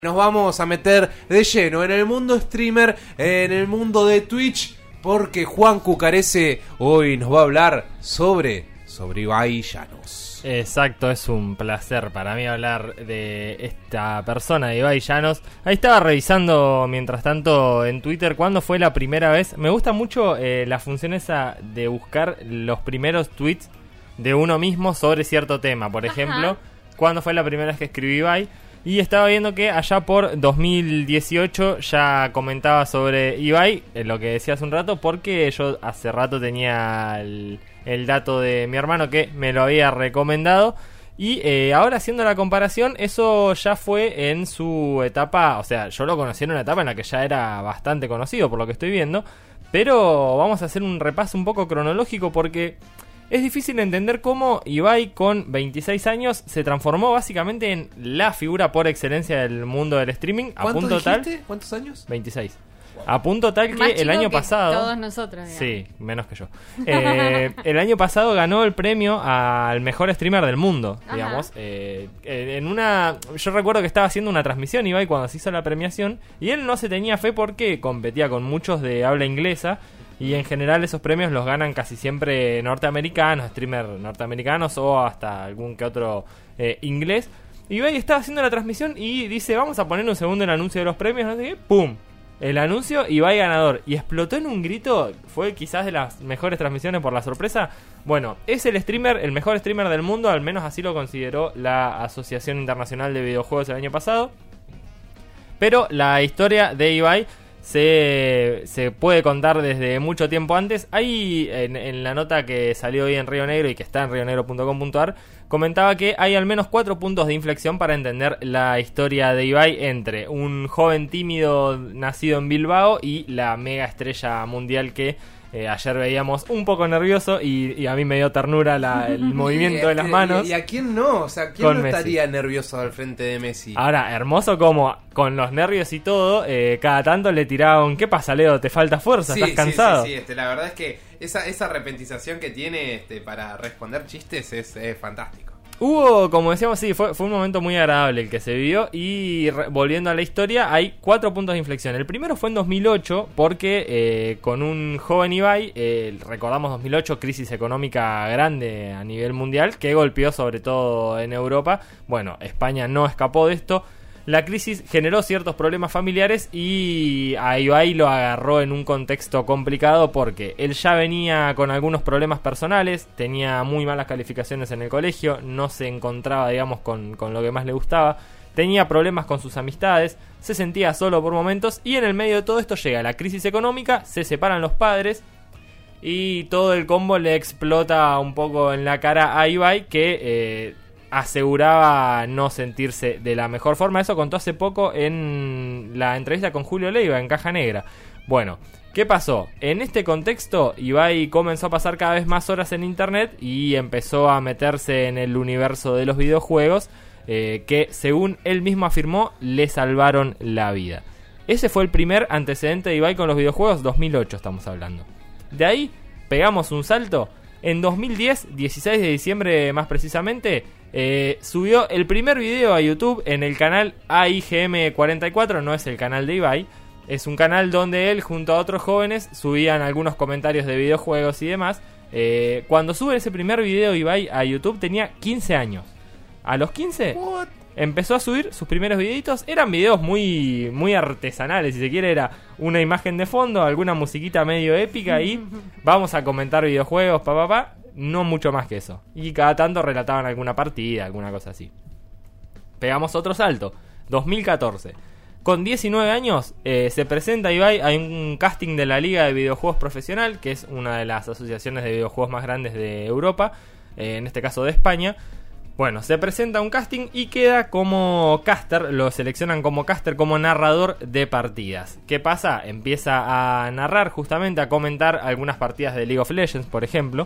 Nos vamos a meter de lleno en el mundo streamer, en el mundo de Twitch, porque Juan Cucarese hoy nos va a hablar sobre Ibai Llanos. Exacto, es un placer para mí hablar de esta persona, de Ibai Llanos. Ahí estaba revisando mientras tanto en Twitter cuándo fue la primera vez. Me gusta mucho la función esa de buscar los primeros tweets de uno mismo sobre cierto tema. Por ejemplo, cuándo fue la primera vez que escribí Ibai. Y estaba viendo que allá por 2018 ya comentaba sobre Ibai, lo que decía hace un rato, porque yo hace rato tenía el dato de mi hermano que me lo había recomendado. Y ahora haciendo la comparación, eso ya fue en su etapa, o sea, yo lo conocí en una etapa en la que ya era bastante conocido por lo que estoy viendo. Pero vamos a hacer un repaso un poco cronológico porque es difícil entender cómo Ibai con 26 años se transformó básicamente en la figura por excelencia del mundo del streaming. ¿Cuánto dijiste? ¿Cuántos años? 26. A punto tal Más que el año que pasado... todos nosotros, digamos. Sí, menos que yo. El año pasado ganó el premio al mejor streamer del mundo, digamos. En una... Yo recuerdo que estaba haciendo una transmisión Ibai cuando se hizo la premiación y él no se tenía fe porque competía con muchos de habla inglesa. Y en general esos premios los ganan casi siempre norteamericanos, streamers norteamericanos o hasta algún que otro inglés. Y Ibai estaba haciendo la transmisión y dice, vamos a poner un segundo el anuncio de los premios, no sé qué, ¡pum! El anuncio, Ibai ganador. Y explotó en un grito, fue quizás de las mejores transmisiones por la sorpresa. Bueno, es el mejor streamer del mundo, al menos así lo consideró la Asociación Internacional de Videojuegos el año pasado. Pero la historia de Ibai se puede contar desde mucho tiempo antes. Ahí en la nota que salió hoy en Río Negro y que está en rionegro.com.ar comentaba que hay al menos 4 puntos de inflexión para entender la historia de Ibai entre un joven tímido nacido en Bilbao y la mega estrella mundial que ayer veíamos un poco nervioso y a mí me dio ternura el movimiento de las manos. ¿Y a quién no? O sea, ¿quién no estaría nervioso al frente de Messi? Ahora, hermoso como con los nervios y todo, cada tanto le tiraban, ¿qué pasa, Leo? ¿Te falta fuerza? ¿Estás cansado? Sí, la verdad es que esa repentización que tiene para responder chistes es fantástico. Hubo, como decíamos, sí, fue un momento muy agradable el que se vivió. Y volviendo a la historia, hay 4 puntos de inflexión. El primero fue en 2008 porque con un joven Ibai, recordamos 2008, crisis económica grande a nivel mundial que golpeó sobre todo en Europa. Bueno, España no escapó de esto. La crisis generó ciertos problemas familiares y a Ibai lo agarró en un contexto complicado porque él ya venía con algunos problemas personales, tenía muy malas calificaciones en el colegio, no se encontraba, digamos, con lo que más le gustaba, tenía problemas con sus amistades, se sentía solo por momentos y en el medio de todo esto llega la crisis económica, se separan los padres y todo el combo le explota un poco en la cara a Ibai que aseguraba no sentirse de la mejor forma. Eso contó hace poco en la entrevista con Julio Leiva en Caja Negra. Bueno, ¿qué pasó? En este contexto, Ibai comenzó a pasar cada vez más horas en internet y empezó a meterse en el universo de los videojuegos que, según él mismo afirmó, le salvaron la vida. Ese fue el primer antecedente de Ibai con los videojuegos, 2008 estamos hablando. De ahí pegamos un salto. En 2010, 16 de diciembre más precisamente, subió el primer video a YouTube en el canal AIGM44, no es el canal de Ibai, es un canal donde él junto a otros jóvenes subían algunos comentarios de videojuegos y demás. Cuando sube ese primer video Ibai a YouTube tenía 15 años. A los 15 empezó a subir sus primeros videitos, eran videos muy, muy artesanales, si se quiere, era una imagen de fondo, alguna musiquita medio épica y vamos a comentar videojuegos, no mucho más que eso. Y cada tanto relataban alguna partida, alguna cosa así. Pegamos otro salto, 2014. Con 19 años se presenta Ibai a un casting de la Liga de Videojuegos Profesional, que es una de las asociaciones de videojuegos más grandes de Europa, en este caso de España. Bueno, se presenta a un casting y queda como caster, lo seleccionan como caster, como narrador de partidas. ¿Qué pasa? Empieza a narrar justamente, a comentar algunas partidas de League of Legends, por ejemplo.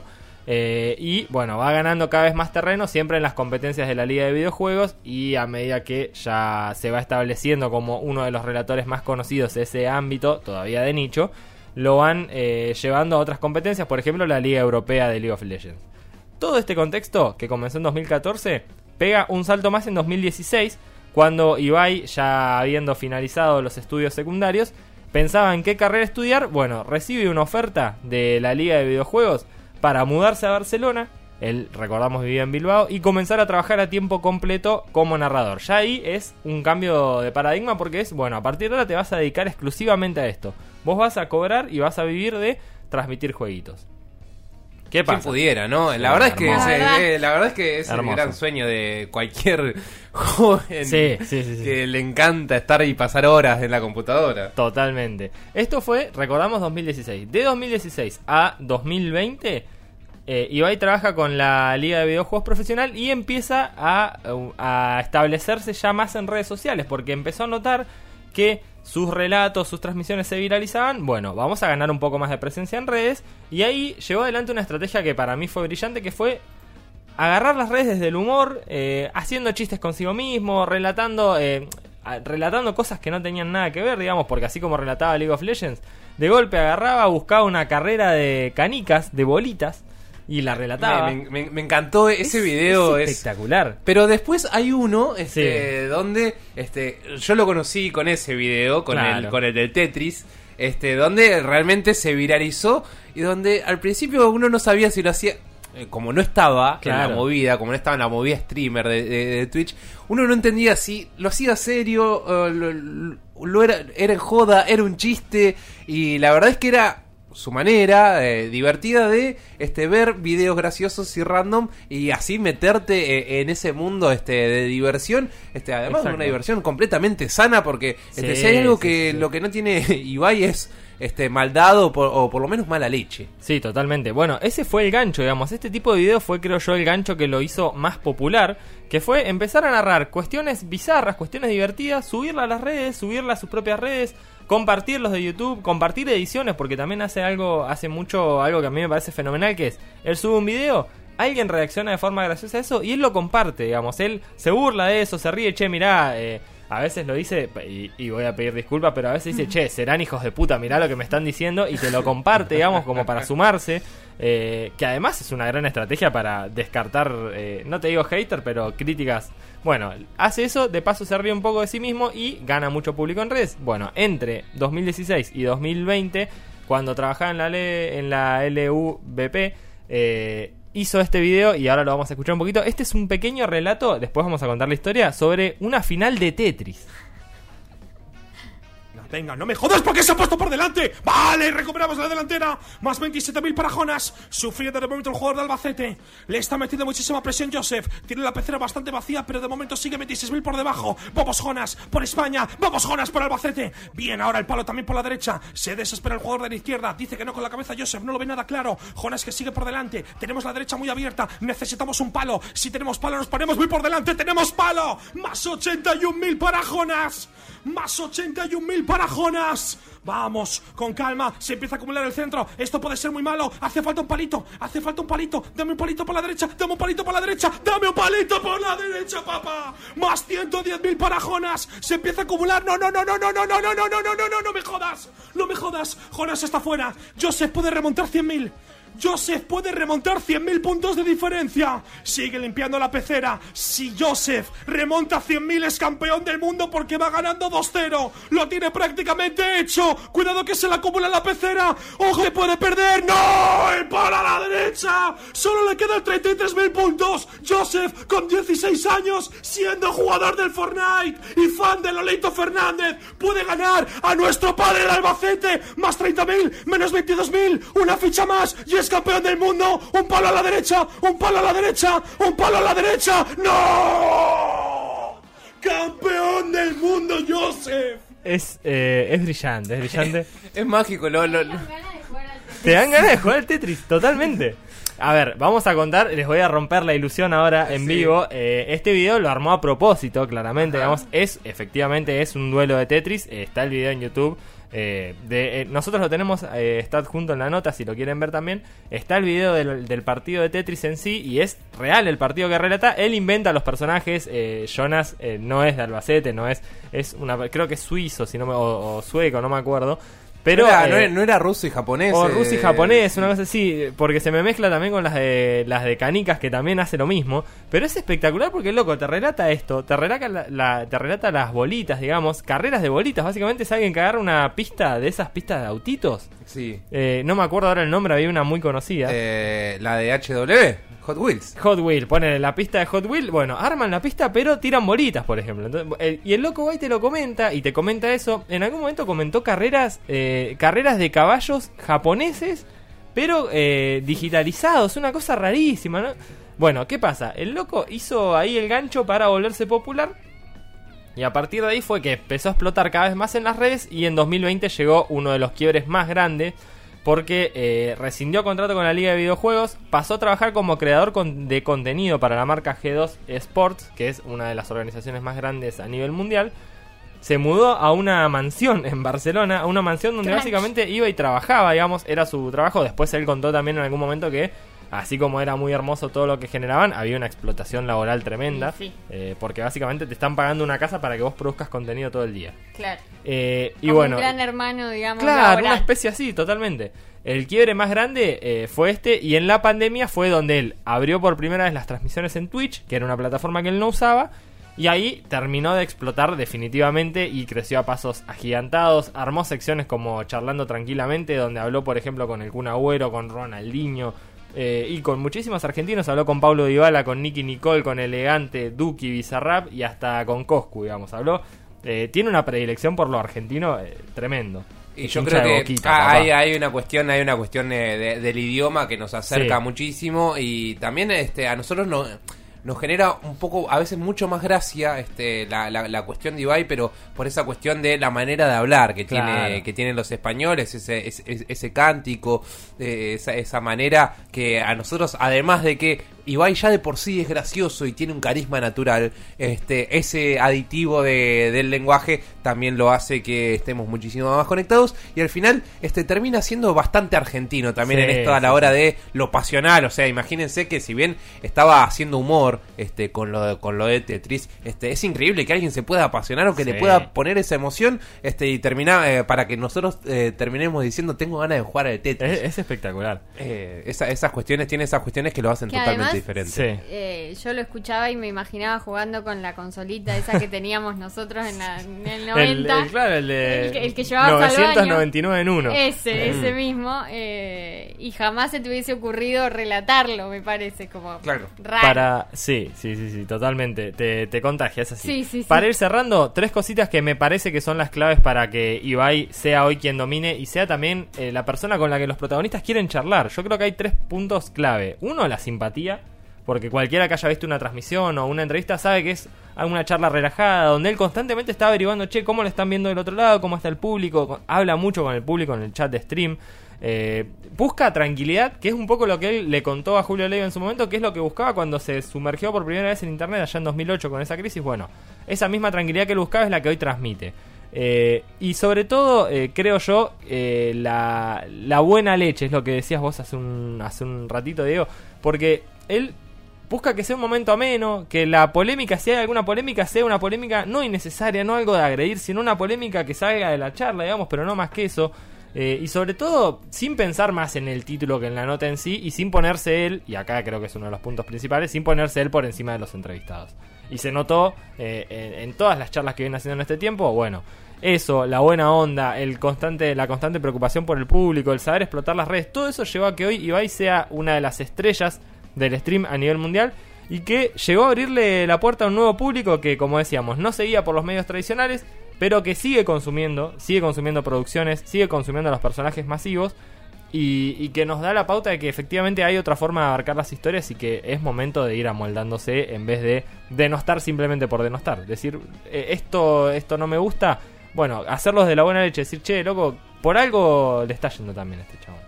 Y bueno, va ganando cada vez más terreno, siempre en las competencias de la Liga de Videojuegos. Y a medida que ya se va estableciendo como uno de los relatores más conocidos de ese ámbito, todavía de nicho, lo van llevando a otras competencias, por ejemplo la Liga Europea de League of Legends. Todo este contexto, que comenzó en 2014, pega un salto más en 2016, cuando Ibai, ya habiendo finalizado los estudios secundarios, pensaba en qué carrera estudiar. Bueno, recibe una oferta de la Liga de Videojuegos para mudarse a Barcelona. Él, recordamos, vivía en Bilbao, y comenzar a trabajar a tiempo completo como narrador. Ya ahí es un cambio de paradigma, porque es, bueno, a partir de ahora te vas a dedicar exclusivamente a esto. Vos vas a cobrar y vas a vivir de transmitir jueguitos. ¿Qué pasa? ¿Quién pudiera, no? La verdad es que la verdad es que es Hermoso. el gran sueño de cualquier joven Sí. que le encanta estar y pasar horas en la computadora. Totalmente. Esto fue, recordamos, 2016. De 2016 a 2020, Ibai trabaja con la Liga de Videojuegos Profesional y empieza a establecerse ya más en redes sociales, porque empezó a notar que sus relatos, sus transmisiones se viralizaban. Bueno, vamos a ganar un poco más de presencia en redes, y ahí llevó adelante una estrategia que para mí fue brillante, que fue agarrar las redes desde el humor, haciendo chistes consigo mismo, relatando cosas que no tenían nada que ver, digamos, porque así como relataba League of Legends, de golpe agarraba, buscaba una carrera de canicas, de bolitas, y la relataba. Me encantó ese video. Es espectacular. Pero después hay uno Sí. donde yo lo conocí con ese video, con Claro. el del Tetris, donde realmente se viralizó y donde al principio uno no sabía si lo hacía, como no estaba en Claro. la movida, como no estaba en la movida streamer de Twitch, uno no entendía si lo hacía serio, lo era en joda, era un chiste, y la verdad es que era su manera divertida de ver videos graciosos y random, y así meterte en ese mundo de diversión, además de Exacto. una diversión completamente sana, porque Sí, si hay algo sí. lo que no tiene Ibai es maldad o por lo menos mala leche. Sí, totalmente. Bueno, ese fue el gancho, digamos. Este tipo de video fue, creo yo, el gancho que lo hizo más popular, que fue empezar a narrar cuestiones bizarras, cuestiones divertidas, subirlas a las redes, subirlas a sus propias redes, compartirlos de YouTube, compartir ediciones, porque también hace mucho algo que a mí me parece fenomenal, que es, él sube un video, alguien reacciona de forma graciosa a eso y él lo comparte, digamos. Él se burla de eso, se ríe, che, mirá, a veces lo dice, y voy a pedir disculpas, pero a veces dice, che, serán hijos de puta, mirá lo que me están diciendo, y te lo comparte, digamos, como para sumarse, que además es una gran estrategia para descartar, no te digo hater, pero críticas. Bueno, hace eso, de paso se ríe un poco de sí mismo y gana mucho público en redes. Bueno, entre 2016 y 2020, cuando trabajaba en la LUBP, hizo este video, y ahora lo vamos a escuchar un poquito. Este es un pequeño relato, después vamos a contar la historia, sobre una final de Tetris. Venga, no me jodas porque se ha puesto por delante. Vale, recuperamos la delantera. Más 27.000 para Jonas. Sufriendo de momento el jugador de Albacete. Le está metiendo muchísima presión Joseph. Tiene la pecera bastante vacía, pero de momento sigue 26.000 por debajo. Vamos Jonas, por España. Vamos Jonas, por Albacete. Bien, ahora el palo también por la derecha. Se desespera el jugador de la izquierda. Dice que no con la cabeza Joseph, no lo ve nada claro. Jonas que sigue por delante. Tenemos la derecha muy abierta. Necesitamos un palo. Si tenemos palo nos ponemos muy por delante. ¡Tenemos palo! Más 81.000 para Jonas. Más 81.000 para Jonas. Vamos, con calma, se empieza a acumular el centro. Esto puede ser muy malo, hace falta un palito. Hace falta un palito, dame un palito por la derecha. Dame un palito por la derecha, dame un palito por la derecha, papá. Más 110.000 para Jonas. Se empieza a acumular, no me jodas. No me jodas, Jonas está fuera. Joseph puede remontar 100.000. Joseph puede remontar 100.000 puntos de diferencia. Sigue limpiando la pecera. Si Joseph remonta 100.000 es campeón del mundo porque va ganando 2-0. Lo tiene prácticamente hecho. Cuidado que se le acumula la pecera. ¡Ojo, que puede perder! ¡No! ¡El palo a la derecha! Solo le quedan 33.000 puntos. Joseph, con 16 años, siendo jugador del Fortnite y fan de Lolito Fernández, puede ganar a nuestro padre el Albacete. Más 30.000, menos 22.000. Una ficha más y es campeón del mundo. Un palo a la derecha, un palo a la derecha, un palo a la derecha. ¡No! ¡Campeón del mundo, Joseph! Es brillante, es brillante. Es mágico, Te dan ganas de jugar al Tetris, totalmente. A ver, vamos a contar, les voy a romper la ilusión ahora en vivo. Este video lo armó a propósito, claramente, digamos. Efectivamente es un duelo de Tetris. Está el video en YouTube. Nosotros lo tenemos, está adjunto en la nota si lo quieren ver también. Está el video del partido de Tetris en sí, y es real el partido que relata. Él inventa los personajes. Jonas no es de Albacete, no es creo que es suizo, si no o sueco, no me acuerdo. Pero no era ruso y japonés. O ruso y japonés, una cosa así, porque se me mezcla también con las de Canicas, que también hace lo mismo. Pero es espectacular porque, loco, te relata esto, te relata las bolitas, digamos, carreras de bolitas. Básicamente es alguien que agarra una pista de esas pistas de autitos. Sí. No me acuerdo ahora el nombre, había una muy conocida. La de HW. Hot Wheels. Hot Wheels, ponen la pista de Hot Wheels, bueno, arman la pista pero tiran bolitas, por ejemplo. Entonces, y el loco ahí te lo comenta y te comenta eso. En algún momento comentó carreras de caballos japoneses, pero digitalizados, una cosa rarísima, ¿no? Bueno, ¿qué pasa? El loco hizo ahí el gancho para volverse popular. Y a partir de ahí fue que empezó a explotar cada vez más en las redes. Y en 2020 llegó uno de los quiebres más grandes, porque rescindió contrato con la Liga de Videojuegos, pasó a trabajar como creador de contenido para la marca G2 Sports, que es una de las organizaciones más grandes a nivel mundial. Se mudó a una mansión en Barcelona, a una mansión donde básicamente iba y trabajaba, digamos, era su trabajo. Después él contó también en algún momento que, así como era muy hermoso todo lo que generaban, había una explotación laboral tremenda. Sí. Porque básicamente te están pagando una casa para que vos produzcas contenido todo el día. Claro. Y como bueno, un gran hermano, digamos. claro, laboral. una especie así, totalmente. El quiebre más grande fue este, y en la pandemia fue donde él abrió por primera vez las transmisiones en Twitch, que era una plataforma que él no usaba, y ahí terminó de explotar definitivamente y creció a pasos agigantados. Armó secciones como Charlando Tranquilamente, donde habló, por ejemplo, con el Kun Agüero, con Ronaldinho, y con muchísimos argentinos. Habló con Paulo Dybala, con Nicky Nicole, con Elegante, Duki, Bizarrap y hasta con Coscu, digamos. Habló. Tiene una predilección por lo argentino tremendo. Y yo Hincha creo de que Boquita, hay una cuestión del idioma que nos acerca Sí. muchísimo, y también a nosotros nos genera un poco, a veces mucho más gracia la cuestión de Ibai, pero por esa cuestión de la manera de hablar que Claro. tienen los españoles, ese cántico, esa manera que a nosotros, además de que Ibai ya de por sí es gracioso y tiene un carisma natural, ese aditivo del lenguaje también lo hace que estemos muchísimo más conectados, y al final termina siendo bastante argentino también, Sí, en esto a la sí, hora de lo pasional. O sea, imagínense que si bien estaba haciendo humor con lo de Tetris, es increíble que alguien se pueda apasionar o que Sí. le pueda poner esa emoción y terminar para que nosotros terminemos diciendo tengo ganas de jugar al Tetris. Es espectacular. Esas cuestiones, tiene esas cuestiones que lo hacen Que totalmente además, diferente. Sí. Yo lo escuchaba y me imaginaba jugando con la consolita esa que teníamos nosotros en el 90. Claro, el que llevabas al baño. 999 en uno. Ese mismo. Y jamás se te hubiese ocurrido relatarlo, me parece, como Claro. raro. Sí, totalmente. Te contagias así. Sí. Para ir cerrando, 3 cositas que me parece que son las claves para que Ibai sea hoy quien domine y sea también la persona con la que los protagonistas quieren charlar. Yo creo que hay 3 puntos clave. Uno, la simpatía, porque cualquiera que haya visto una transmisión o una entrevista sabe que es una charla relajada, donde él constantemente está averiguando, cómo lo están viendo del otro lado, cómo está el público, habla mucho con el público en el chat de stream. Busca tranquilidad, que es un poco lo que él le contó a Julio Leiva en su momento, que es lo que buscaba cuando se sumergió por primera vez en internet allá en 2008 con esa crisis. Bueno, esa misma tranquilidad que él buscaba es la que hoy transmite. Y sobre todo, creo yo, la buena leche, es lo que decías vos hace un ratito, Diego, porque él busca que sea un momento ameno, que la polémica, si hay alguna polémica, sea una polémica no innecesaria, no algo de agredir, sino una polémica que salga de la charla, digamos, pero no más que eso. Y sobre todo, sin pensar más en el título que en la nota en sí, y sin ponerse él, y acá creo que es uno de los puntos principales, sin ponerse él por encima de los entrevistados. Y se notó en todas las charlas que viene haciendo en este tiempo, bueno, eso, la buena onda, la constante preocupación por el público, el saber explotar las redes, todo eso llevó a que hoy Ibai sea una de las estrellas del stream a nivel mundial, y que llegó a abrirle la puerta a un nuevo público que, como decíamos, no seguía por los medios tradicionales, pero que sigue consumiendo producciones, sigue consumiendo a los personajes masivos, y que nos da la pauta de que efectivamente hay otra forma de abarcar las historias, y que es momento de ir amoldándose en vez de denostar simplemente por denostar. Decir, esto no me gusta, bueno, hacerlos de la buena leche, decir, che, loco, por algo le está yendo también a este chabón.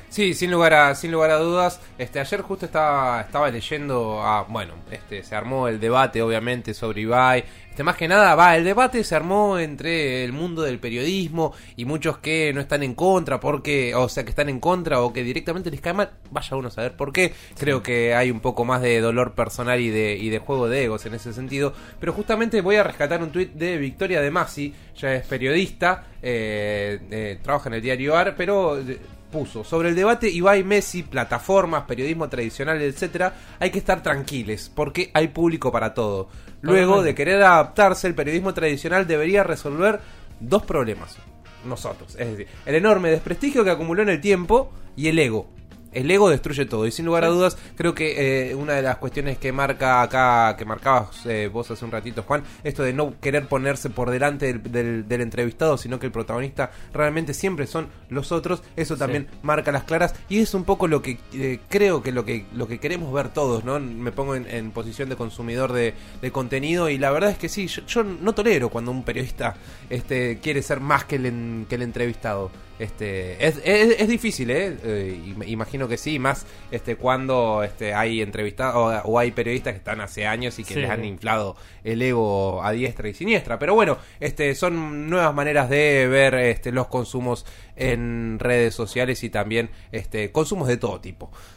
Sí, sin lugar a dudas. Ayer justo estaba leyendo, se armó el debate obviamente sobre Ibai. Más que nada, el debate se armó entre el mundo del periodismo y muchos que no están en contra, que están en contra o que directamente les cae mal. Vaya uno a saber por qué. Creo que hay un poco más de dolor personal y de juego de egos en ese sentido. Pero justamente voy a rescatar un tuit de Victoria De Masi. Ella es periodista, trabaja en el diario AR, pero puso: sobre el debate Ibai, Messi, plataformas, periodismo tradicional, etcétera, hay que estar tranquiles porque hay público para todo. Luego de querer adaptarse, el periodismo tradicional debería resolver dos problemas: nosotros, es decir, el enorme desprestigio que acumuló en el tiempo y el ego. El ego destruye todo, y sin lugar a dudas creo que una de las cuestiones que marca acá, que marcabas vos hace un ratito, Juan, esto de no querer ponerse por delante del entrevistado, sino que el protagonista realmente siempre son los otros, eso también marca las claras, y es un poco lo que creo que lo que queremos ver todos, ¿no? Me pongo en posición de consumidor de contenido, y la verdad es que sí, yo no tolero cuando un periodista quiere ser más que el entrevistado. Es difícil, imagino que sí, más cuando hay entrevistados o hay periodistas que están hace años y que les han inflado el ego a diestra y siniestra. Pero bueno, son nuevas maneras de ver los consumos en redes sociales y también consumos de todo tipo.